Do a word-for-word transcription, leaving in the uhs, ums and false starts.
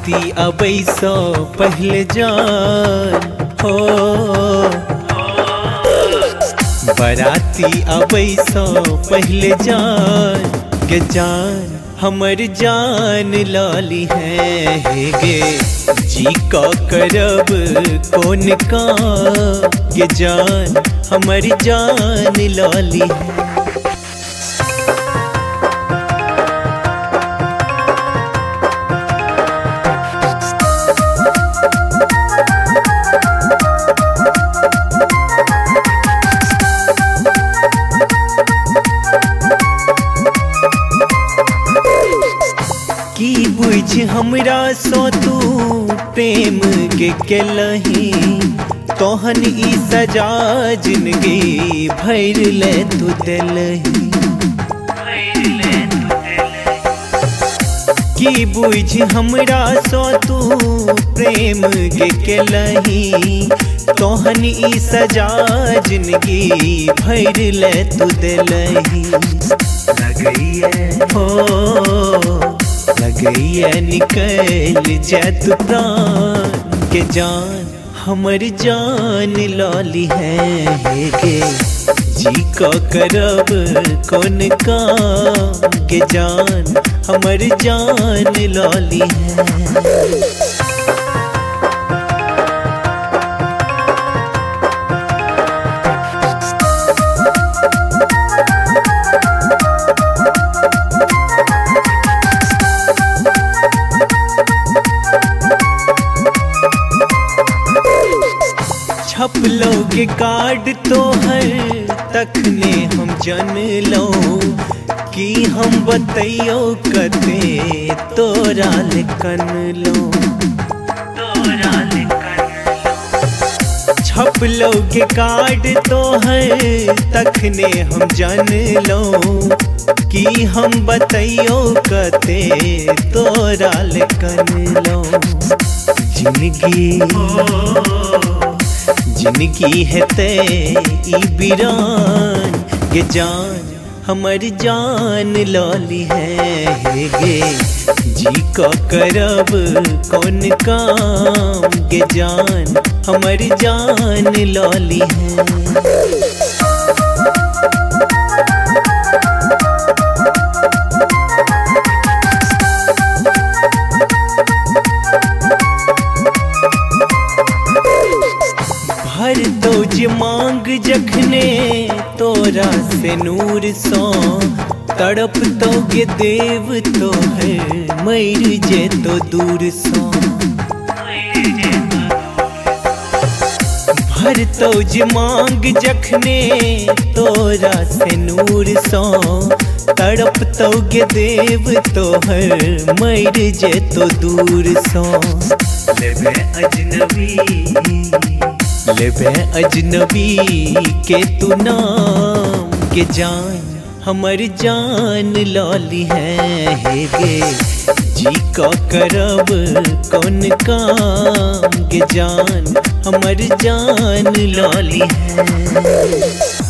बराती अबै सो पहले जान हो, बराती अबै सो पहले जान के जान हमर जान लाली है गे, जी का करब कौन का के जान हमर जान लाली है। की बुझ हमरा सो तू प्रेम के केलही, तोहन ई सजा जिंदगी भर ले तू दिलही। की बुझ हमरा सो तू प्रेम के केलही, तोहन ई सजा जिंदगी भर ले तू दिलही। लगइए हो लगइए निकल जात प्राण के जान हमर जान लाली है गे, जी का करब कौन काम के जान हमर जान लाली है। छप लोगे कार्ड तो हर तखने हम जन लो, कि हम बतैयो कते तोरा लिखन लो। छप लोगे कार्ड तो हर तखने हम जन लो, कि हम बतैयो कते तोरा लिखन लो। जिंदगी जिनकी है ते ई बिरान के जान हमर जान लाली है गे, जी का करब कौन काम के जान हमर जान लाली है। भर तो जे मांग जखने तोरा से नूर सो, तड़प तो गे देव तो है मर जे तो दूर सो। भर तो जे मांग जखने तोरा से नूर सो, तड़प तो गे देव तो है मर जे तो दूर सो। लेबे अजनबी लेबे अजनबी के तू नाम के जान हमर जान लाली है गे, जी का करब कौन काम के जान हमर जान लाली है।